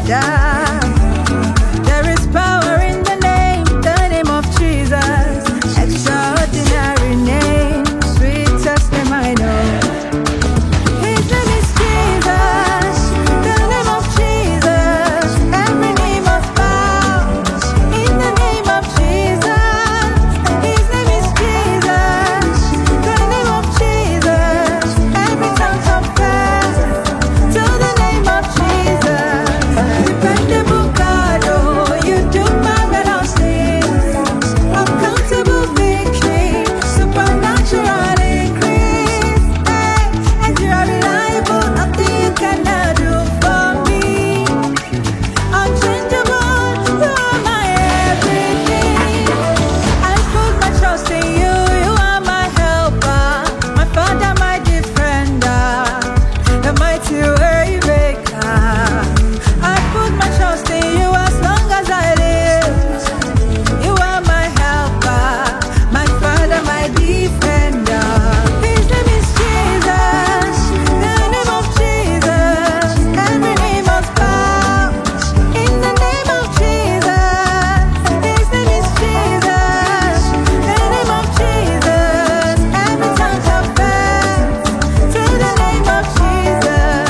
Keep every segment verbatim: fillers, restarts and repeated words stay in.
other. There is power in the name, the name of Jesus. Extraordinary name, sweetest name I know. His name is Jesus, the name of Jesus. Every knee must bow in the name of Jesus. His name is Jesus, the name of Jesus. Every tongue confess to the name of Jesus. Dependable God, oh, you do marvelous things. Uncountable victory, supernatural increase. Hey, and you are reliable, nothing you cannot do for me. Unchangeable, you are my everything. I put my trust in you, you are my helper, my father, my defender, the mighty way maker. I put my trust in you as long as I live. You are my helper, my father, my defender. His name is Jesus, the name of Jesus. Every knee must bow in the name of Jesus. His name is Jesus, the name of Jesus. Every tongue confess to the name of Jesus.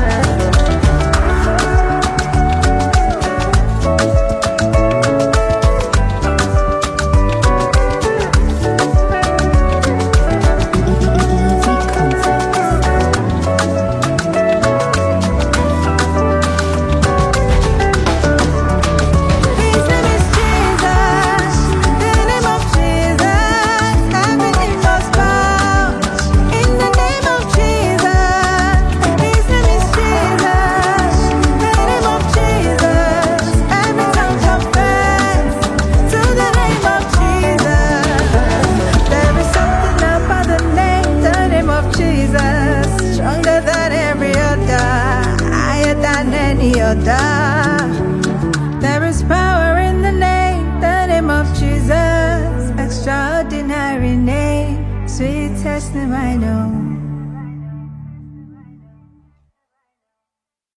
His name is Jesus, the name of Jesus. Every knee must bow in the name of Jesus. His name is Jesus, the name of Jesus. Every tongue confess to the name of Jesus. There is something about the name, the name of Jesus, stronger than every other, higher than any other. There is power in the name, the name of Jesus. Extraordinary name, sweetest name I know.